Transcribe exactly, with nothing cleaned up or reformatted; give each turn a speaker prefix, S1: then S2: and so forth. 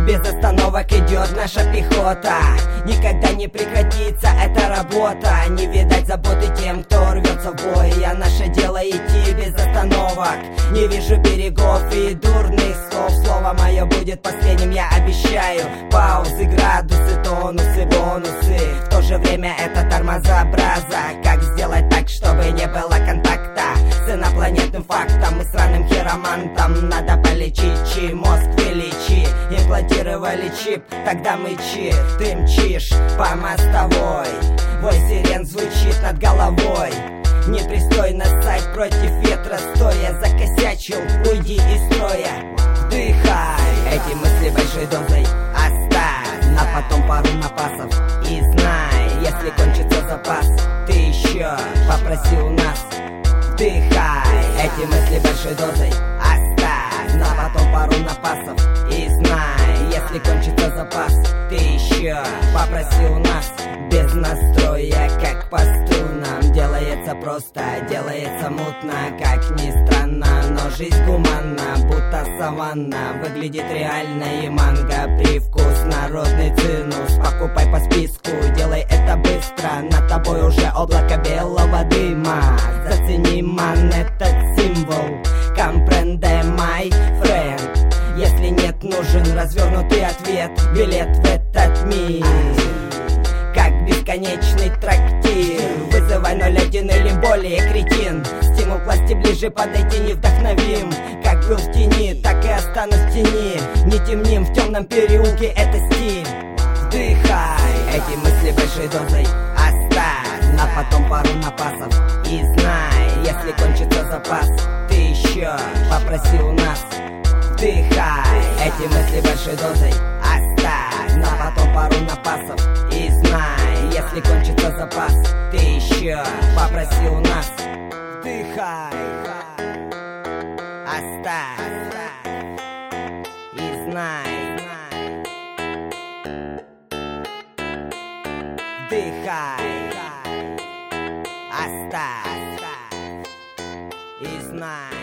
S1: Без остановок идет наша пехота. Никогда не прекратится эта работа. Не видать заботы тем, кто рвется в бой. А наше дело идти без остановок. Не вижу берегов и дурных слов. Слово мое будет последним, я обещаю. Паузы, градусы, тонусы, бонусы. В то же время это тормоза браза. Как сделать так, чтобы не было контакта с инопланетным фактом и сраным хиромантом? Надо полечить, чей мозг величи. Имплантировали чип, тогда мычи. Ты мчишь по мостовой, вой сирен звучит над головой. Непристойно ссать против ветра стоя. Закосячил, уйди из строя. Вдыхай эти мысли большой дозой. Оставь на потом пару напасов. И знай, если кончится запас, ты еще попроси у нас. Вдыхай эти мысли большой дозой. Оставь на потом пару напасов. И знай, если кончится запас, ты еще попроси у нас. Без настроя, как по струнам. Делается просто, делается мутно. Как ни странно, но жизнь гуманна. Будто саванна, выглядит реально. И манго, привкус, народный цинус. Покупай по списку, делай это быстро. Над тобой уже облако белого дыма. Зацени, ман, этот символ. Компренде, my friend. Если нет, нужен развернутый ответ. Билет в этот мир, как бесконечный трактир. Вызывай ноль один или более, кретин. Стимул к власти ближе подойти невдохновим. Как был в тени, так и останусь в тени. Не темним в темном переулке, это стиль. Вдыхай эти мысли большой дозой. Оставь на потом пару напасов. И знай, если кончится запас, ты еще попроси у нас. Вдыхай эти мысли большой дозой. Оставь на потом пару напасов. И знай, если кончится запас, ты еще попроси у нас. Вдыхай, оставь. И знай, вдыхай, оставь. И знай.